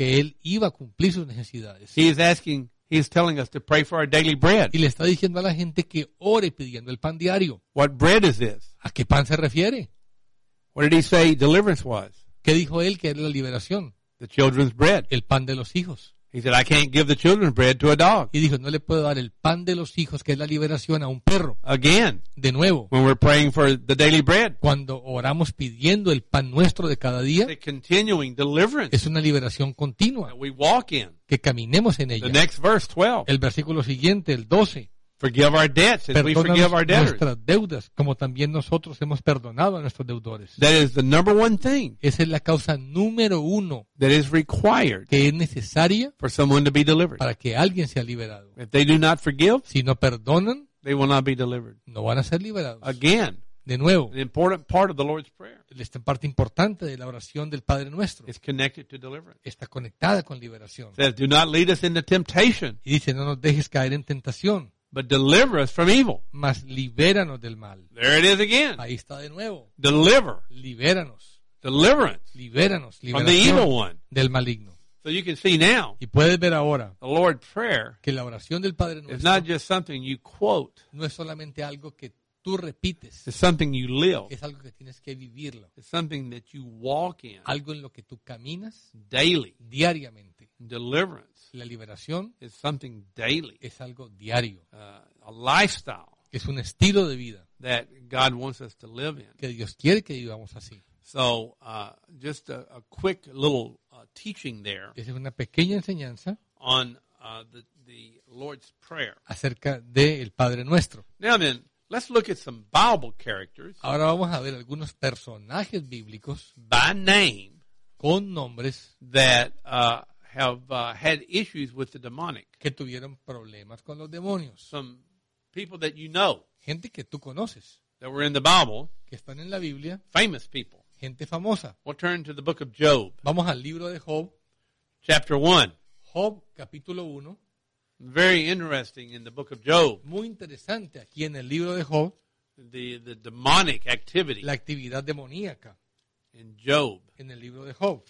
que Él iba a cumplir sus necesidades. He is telling us to pray for our daily bread. Y le está diciendo a la gente que ore pidiendo el pan diario. What bread is this? ¿A qué pan se refiere? What did he say deliverance was? ¿Qué dijo Él que era la liberación? The children's bread. El pan de los hijos. He said, I can't give the children's bread to a dog. Y dijo, no le puedo dar el pan de los hijos, que es la liberación, a un perro. Again, De nuevo, when we're praying for the daily bread, cuando oramos pidiendo el pan nuestro de cada día, it's a continuing deliverance es una liberación continua, that we walk in. que caminemos en The ella. next verse, 12. El versículo siguiente, el 12, Forgive our debts as we forgive perdónanos our debtors. nuestras deudas, como también nosotros hemos perdonado a nuestros deudores. That is the number one thing Esa es la causa número uno that is required que es necesaria for someone to be delivered. para que alguien sea liberado. If they do not forgive, Si no perdonan, they will not be delivered. no van a ser liberados. Again, De nuevo, an important part of the Lord's Prayer esta parte importante de la oración del Padre Nuestro is connected to deliverance. está conectada con liberación. It says, do not lead us into temptation, Y dice, no nos dejes caer en tentación, but deliver us from evil. mas libéranos del mal. There it is again. Ahí está de nuevo. Deliver. Libéranos, Deliverance libéranos, from the evil liberación one. del maligno. So you can see now, Y puedes ver ahora the Lord's Prayer que la oración del Padre is Nuestro not just something you quote. no es solamente algo que tú repites, It's something you live. es algo que tienes que vivirlo, It's something that you walk in algo en lo que tú caminas daily. diariamente. Deliverance La liberación is something daily, es algo diario, a lifestyle es un estilo de vida that God wants us to live in. que Dios quiere que vivamos así. So just a quick little teaching there Esa es una pequeña enseñanza on the Lord's Prayer. acerca del Padre Nuestro. Now then, let's look at some Bible characters Ahora vamos a ver algunos personajes bíblicos by name con nombres that have had issues with the demonic. que tuvieron problemas con los demonios. Some people that you know Gente que tú conoces, that were in the Bible, que están en la Biblia, famous people. gente famosa. We'll turn to the book of Job, Vamos al libro de Job, chapter 1. Job capítulo 1. Very interesting in the book of Job, Muy interesante aquí en el libro de Job, the demonic activity la actividad demoníaca in Job. en el libro de Job.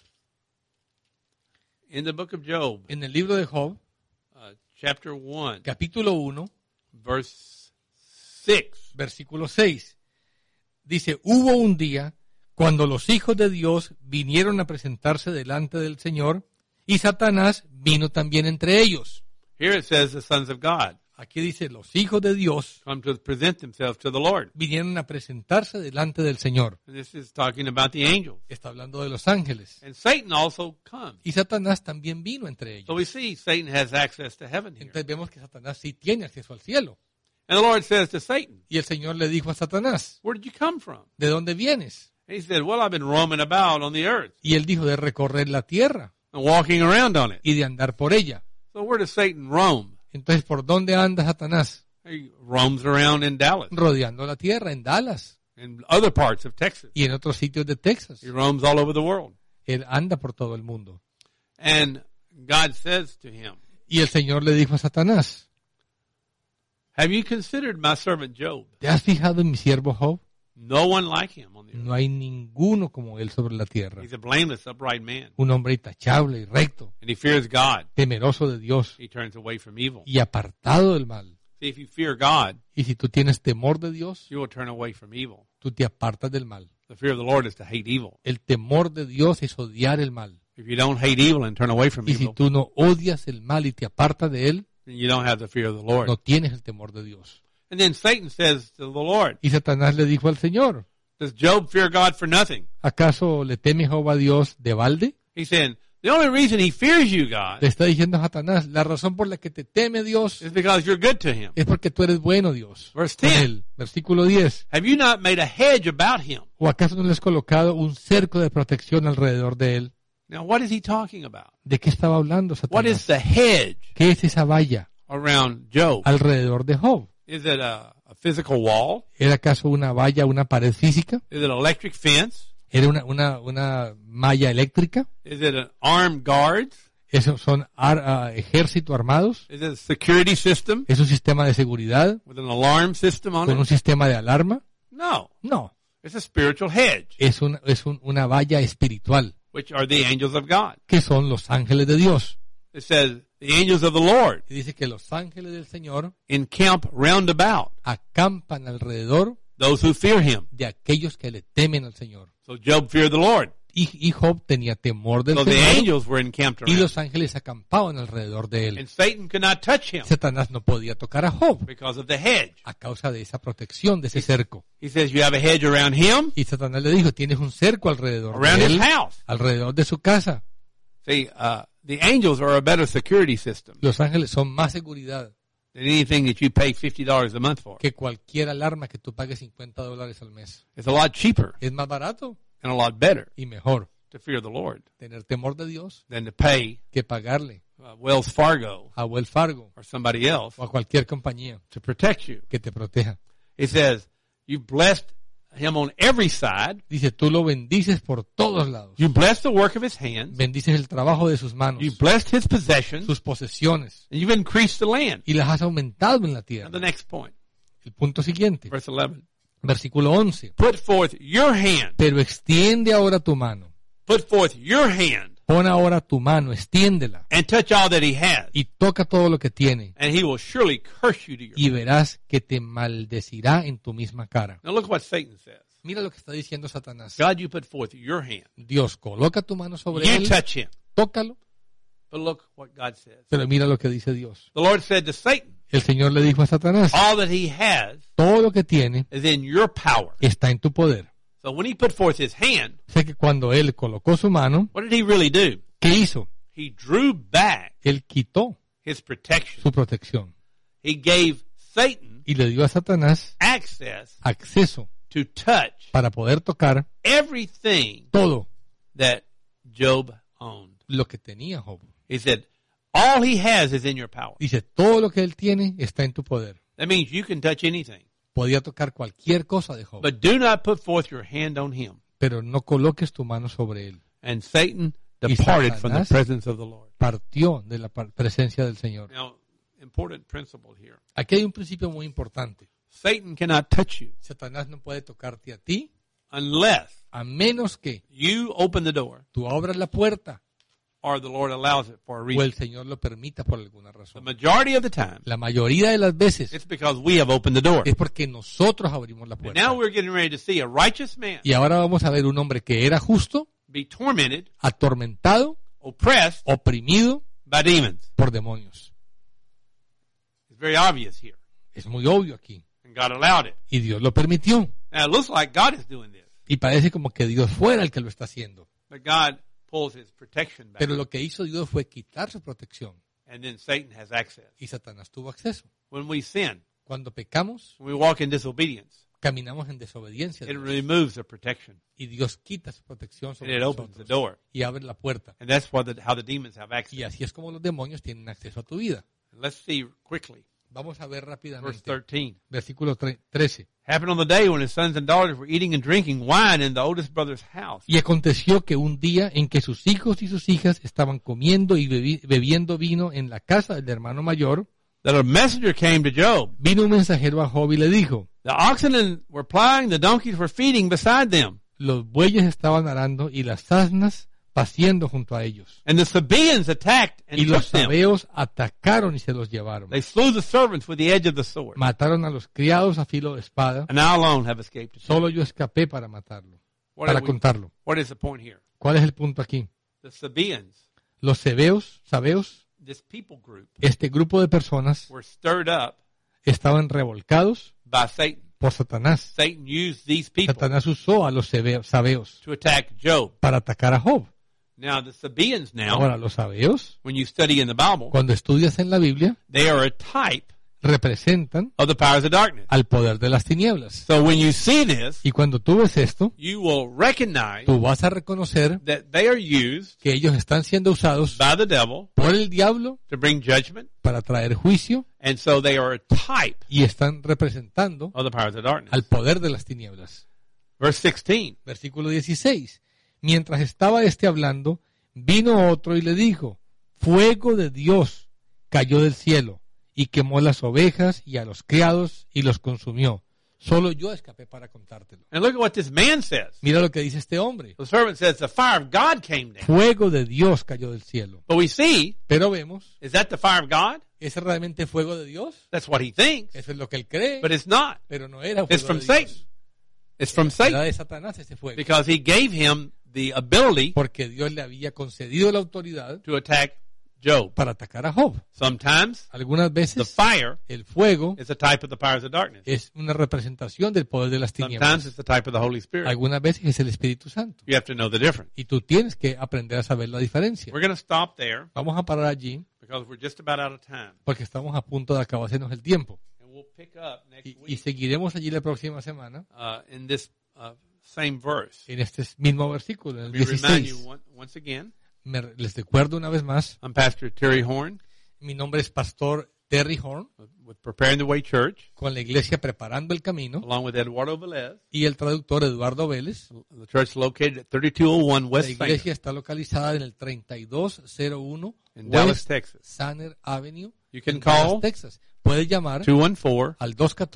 In the book of Job, En el libro de Job, chapter 1, capítulo 1, verse 6. versículo 6. Dice, hubo un día cuando los hijos de Dios vinieron a presentarse delante del Señor y Satanás vino también entre ellos. Here it says the sons of God Aquí dice, los hijos de Dios come to present themselves to the Lord. vinieron a presentarse delante del Señor. And this is talking about the angels. Está hablando de los ángeles. And Satan also comes. Y Satanás también vino entre ellos. So we see Satan has access to heaven here. Entonces vemos que Satanás sí tiene acceso al cielo. And the Lord says to Satan, Y el Señor le dijo a Satanás, where did you come from? ¿de dónde vienes? And he said, well, I've been roaming about on the earth Y él dijo, de recorrer la tierra and walking around on it. y de andar por ella. So where does Satan roam? Entonces, ¿por dónde anda Satanás? He roams around in Dallas Rodeando la tierra, en Dallas and other parts of Texas. y en otros sitios de Texas. He roams all over the world. Él anda por todo el mundo. And God says to him, Y el Señor le dijo a Satanás, have you considered my servant Job? ¿te has fijado en mi siervo Job? No one like him on the earth. No hay ninguno como él sobre la tierra. He's a blameless, upright man. Un hombre intachable y recto, And he fears God. temeroso de Dios He turns away from evil. y apartado del mal. See, if you fear God, Y si tú tienes temor de Dios, you will turn away from evil. tú te apartas del mal. The fear of the Lord is to hate evil. El temor de Dios es odiar el mal. If you don't hate evil and turn away from Y si evil, tú no odias el mal y te apartas de él, then you don't have the fear of the Lord. no tienes el temor de Dios. And then Satan says to the Lord, Y Satanás le dijo al Señor, does Job fear God for nothing? ¿acaso le teme Job a Dios de balde? He's saying, the only reason he fears you, God, Le está diciendo a Satanás, la razón por la que te teme Dios is because you're good to him. es porque tú eres bueno, Dios. Verse Con 10. él. Versículo 10. Have you not made a hedge about him? ¿O acaso no le has colocado un cerco de protección alrededor de él? Now, what is he talking about? ¿De qué estaba hablando What is Satanás? the hedge ¿Qué es esa valla around Job? alrededor de Job? Is it a physical wall? ¿Era acaso una valla, una pared física? Is it an electric fence? ¿Era una malla eléctrica? Is it an armed guards? ¿Esos son ejército armados? Is it a security system ¿Es un sistema de seguridad with an alarm system on con un it? sistema de alarma? No. No, It's a spiritual hedge. es una valla espiritual. which are the angels of God. que son los ángeles de Dios. It says, the angels of the Lord Y dice que los ángeles del Señor encamp round about acampan alrededor those who fear him. de aquellos que le temen al Señor. So Job feared the Lord. Y Job tenía temor del So the Señor angels were encamped y around. los ángeles acampaban alrededor de él. And Satan could not touch him Satanás no podía tocar a Job because of the hedge. a causa de esa protección, de ese cerco. He says, you have a hedge around him, Y Satanás le dijo, tienes un cerco alrededor around de his él, house. alrededor de su casa. See, the angels are a better security system Los ángeles son más seguridad than anything that you pay $50 a month for. que cualquier alarma que tú pagues $50 al mes. It's a lot cheaper Es más barato and a lot better y mejor to fear the Lord tener temor de Dios than to pay que pagarle Wells Fargo a Wells Fargo or somebody else o a cualquier compañía to protect you. que te proteja. It says, you've blessed him on every side. Dice, tú lo bendices por todos lados. You blessed the work of his hands. Bendices el trabajo de sus manos, You blessed his possessions. sus posesiones, And you've increased the land. y las has aumentado en la Now tierra. the next point, El punto siguiente, verse 11. versículo 11. Put forth your hand. Pero extiende ahora tu mano. Put forth your hand Pon ahora tu mano, extiéndela, and touch all that he has. y toca todo lo que tiene, And he will surely curse you to your y verás que te maldecirá en tu misma cara. Now look what Satan says. Mira lo que está diciendo Satanás. God, you put forth your hand. Dios, coloca tu mano sobre You él, touch him. tócalo, But look what God says. pero mira lo que dice Dios. The Lord said to Satan, El Señor le dijo a Satanás, all that he has todo lo que tiene is in your power. está en tu poder. So when he put forth his hand, Sé que cuando él colocó su mano, what did he really do? ¿qué hizo? He drew back Él quitó his protection. su protección He gave Satan y le dio a Satanás access acceso to touch para poder tocar everything todo that Job owned. lo que tenía Job. He said, all he has is in your power. Dice, todo lo que él tiene está en tu poder. That means you can touch anything. Podía tocar cualquier cosa de Job, But do not put forth your hand on him. pero no coloques tu mano sobre él. And Satan Y departed from the Satanás presence of the Lord. partió de la presencia del Señor. Now, important principle here. Aquí hay un principio muy importante. Satan cannot touch you Satanás no puede tocarte a ti unless a menos que you open the door tú abras la puerta or the Lord allows it for a o reason. el Señor lo permita por alguna The razón. majority of the time, La mayoría de las veces it's because we have opened the door. es porque nosotros abrimos la And puerta. now we're getting ready to see a righteous man Y ahora vamos a ver un hombre que era justo, be tormented, atormentado, oppressed oprimido by demons. por demonios. It's very obvious here. Es muy obvio aquí. And God allowed it. Y Dios lo permitió. Now it looks like God is doing this. Y parece como que Dios fuera el que lo está haciendo. But God pulls his protection back. Pero lo que hizo Dios fue quitar su protección. And then Satan has access. Y Satanás tuvo acceso. When we sin, Cuando pecamos, when we walk in disobedience, caminamos en desobediencia. de it Dios. removes the protection. Y Dios quita su protección And sobre it opens the nosotros. door. Y abre la puerta. And that's what how the demons have access. Y así es como los demonios tienen acceso a tu vida. Let's see quickly. Vamos a ver Verse rápidamente. 13. Versículo 13. Happened on the day when his sons and daughters were eating and drinking wine in the oldest brother's house. Y aconteció que un día en que sus hijos y sus hijas estaban comiendo y bebiendo vino en la casa del hermano mayor, That a messenger came to Job. vino un mensajero a Job y le dijo, The oxen were plowing, the donkeys were feeding beside them. los bueyes estaban arando y las asnas paciendo junto a ellos. And the Sabaeans attacked and Y los took them. sabeos atacaron y se los llevaron. They slew the servants with the edge of the sword. Mataron a los criados a filo de espada. And I alone have escaped. Solo yo escapé para matarlo, What, para are we- contarlo. what is the point here? ¿Cuál es el punto aquí? The Sabaeans, Los sabeos, this people group, este grupo de personas were stirred up estaban revolcados by Satan. por Satanás. Satan used these people Satanás usó a los sabeos to attack Job. para atacar a Job. Now the Sabaeans now, Ahora, los sabeos, when you study in the Bible, cuando estudias en la Biblia, they are a type representan of the powers of darkness. al poder de las tinieblas. So when you see this, Y cuando tú ves esto, you will recognize tú vas a reconocer that they are used que ellos están siendo usados by the devil por el diablo to bring judgment, para traer juicio and so they are a type y están representando of the powers of darkness. al poder de las tinieblas. Verse 16. Versículo 16. Mientras estaba este hablando, vino otro y le dijo, fuego de Dios cayó del cielo y quemó las ovejas y a los criados y los consumió. Solo yo escapé para contártelo. And look at what this man says. Mira lo que dice este hombre. The servant says, the fire of God came down. Fuego de Dios cayó del cielo. But we see, Pero vemos, is that the fire of God? ¿es realmente fuego de Dios? That's what he thinks. Eso es lo que él cree. But it's not. Pero no era It's fuego from de Satan. Dios. It's from Era Satan. de Satanás ese fuego. Because he gave him the ability Porque Dios le había concedido la autoridad to attack Job. para atacar a Job. Sometimes Algunas the veces fire el fuego is a type of the powers of darkness. es una representación del poder de las Sometimes tinieblas. it's the type of the Holy Spirit. Algunas veces es el Espíritu Santo. You have to know the difference. Y tú tienes que aprender a saber la diferencia. We're going to stop there Vamos a parar allí because we're just about out of time. porque estamos a punto de acabarnos el tiempo. And we'll pick up next Y week seguiremos allí la próxima semana in this same verse. en este mismo versículo, en el Let me remind you 16. once again, Les recuerdo una vez más, I'm Pastor Terry Horn mi nombre es Pastor Terry Horn, with Preparing the Way Church, con la iglesia Preparando el Camino, along with Eduardo Velez. y el traductor Eduardo Vélez. The church is located at 3201 La West Sanger iglesia está localizada en el 3201 in Dallas, West Texas. Sanner Avenue, You can en Dallas, call Texas. Puedes llamar 214-394-8302 al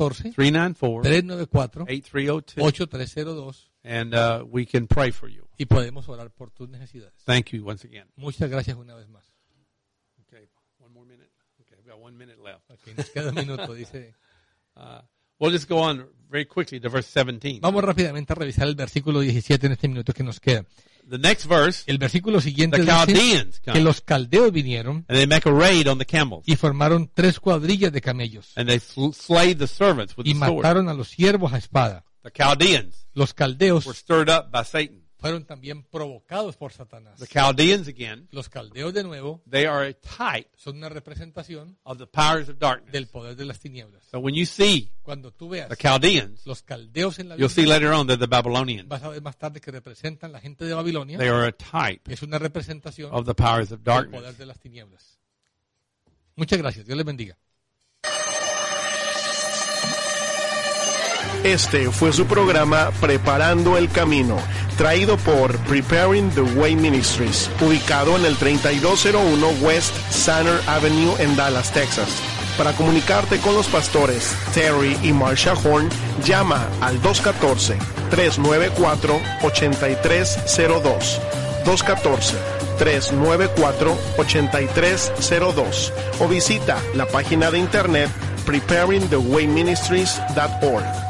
214-394-8302 and we can pray for you. y podemos orar por tus necesidades. Thank you once again. Muchas gracias una vez más. Okay, one more minute. Okay, we've got 1 minute left. Aquí nos queda un minuto, dice. We'll just go on very quickly to verse 17. Vamos rápidamente a revisar el versículo 17 en este minuto que nos queda. The next verse, El versículo siguiente the dice Chaldeans que come los caldeos vinieron and they make a raid on the camels y formaron 3 cuadrillas de camellos and they slay the servants with y the sword. mataron a los siervos a espada. The Chaldeans Los caldeos were stirred up by Satan. fueron también provocados por Satanás. The Chaldeans again, Los caldeos de nuevo they are a type son una representación of the powers of darkness. del poder de las tinieblas. So when you see Cuando tú veas the Chaldeans, los caldeos en la you'll see Biblia, later on they're the Babylonians. vas a ver más tarde que representan la gente de Babilonia. They are a type Es una representación of the powers of del darkness. poder de las tinieblas. Muchas gracias. Dios les bendiga. Este fue su programa Preparando el Camino, traído por Preparing the Way Ministries, ubicado en el 3201 West Sanner Avenue en Dallas, Texas. Para comunicarte con los pastores Terry y Marsha Horn, llama al 214-394-8302. 214-394-8302 o visita la página de internet preparingthewayministries.org.